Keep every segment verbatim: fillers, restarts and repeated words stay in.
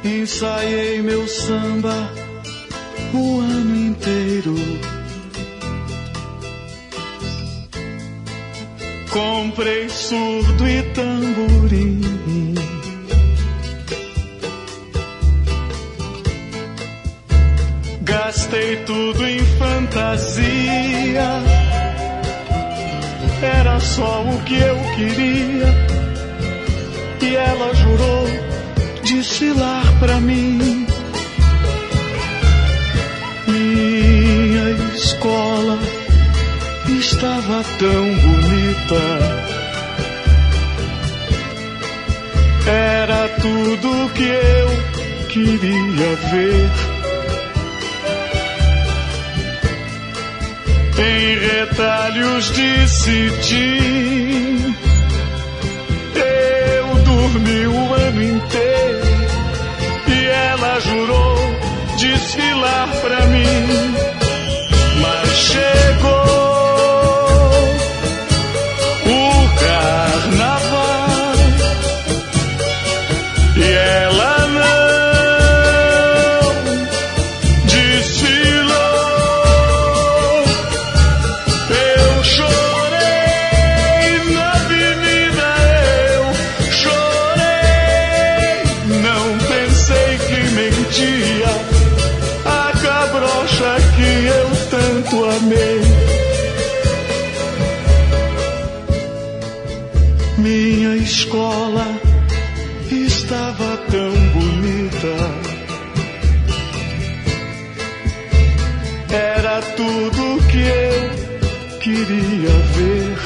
ensaiei meu samba o ano inteiro. Comprei surdo e tamborim, gastei tudo em fantasia. Era só o que eu queria e ela jurou desfilar pra mim. Minha escola estava tão bonita, era tudo que eu queria ver. Em retalhos de cetim, eu dormi o ano inteiro e ela jurou desfilar pra mim. Mas chegou o carnaval e ela não desfilou. Eu chorei na avenida, eu chorei, não pensei que mentia a cabrocha que eu tanto amei. Minha escola estava tão bonita, era tudo que eu queria ver.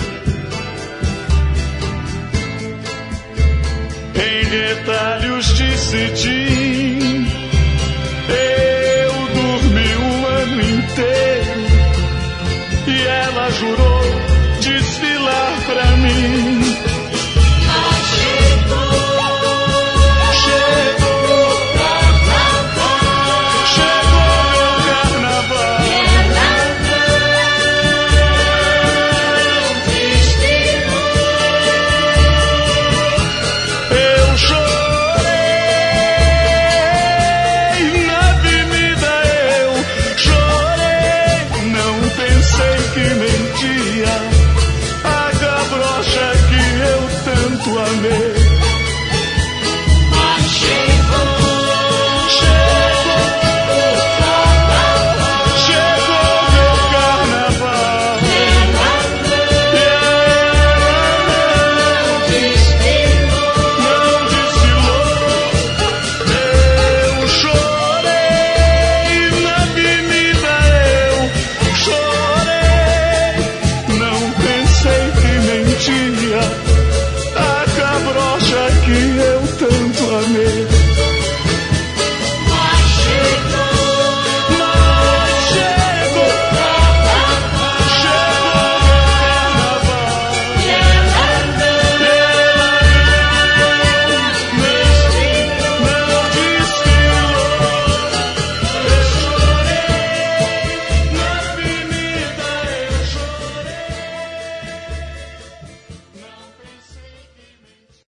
Em retalhos de cetim, eu dormi o ano inteiro e ela jurou desfilar pra mim. Que mentia a cabrocha que eu tanto amei.